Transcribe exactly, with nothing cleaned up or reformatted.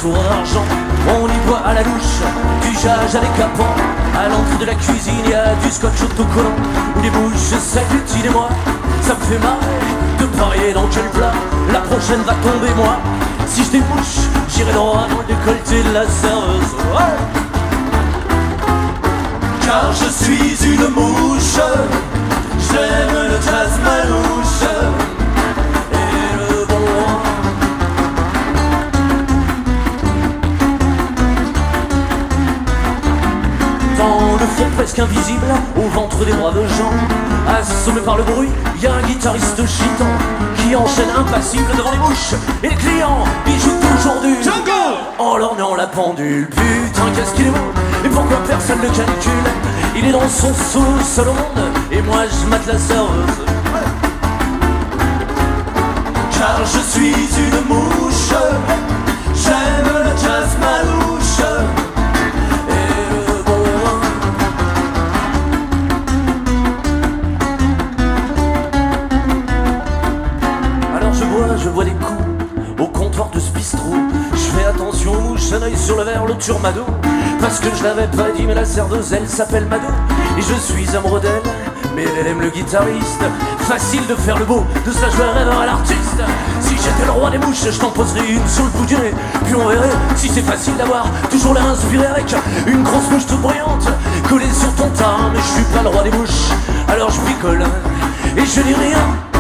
four d'argent. On y boit à la louche, du jage à décapant. À l'entrée de la cuisine, y a du scotch autocollant ou des bouches s'agglutine et moi, ça me fait marrer de parier dans quel plat la prochaine va tomber moi. Si je débouche, j'irai droit dans le décolleté de la serveuse. Ouais. Car je suis une mouche, j'aime le jazz manouche et le bon vin. Dans le fond presque invisible, au ventre des braves gens, assommé par le bruit, y a un guitariste chitant qui enchaîne impassible devant les mouches et les clients, ils jouent toujours du jungle en lorgnant la pendule. Putain, qu'est-ce qu'il est beau, et pourquoi personne ne calcule? Il est dans son solo seul au monde, et moi je mate la serveuse. Car je suis une mouche, j'aime le jazz manouche et le bon vin. Alors je bois, je bois des coups au comptoir de ce bistrot. Je fais attention aux mouches, un œil sur le verre, l'autre sur Mado. Parce que je l'avais pas dit, mais la serveuse, elle s'appelle Mado. Et je suis amoureux d'elle, mais elle aime le guitariste. Facile de faire le beau, de ça je rêve à l'artiste. Si j'étais le roi des mouches, je t'en poserais une sur le bout du nez. Puis on verrait si c'est facile d'avoir toujours l'air inspiré avec une grosse mouche toute brillante collée sur ton teint. Mais je suis pas le roi des mouches, alors je picole et je dis rien.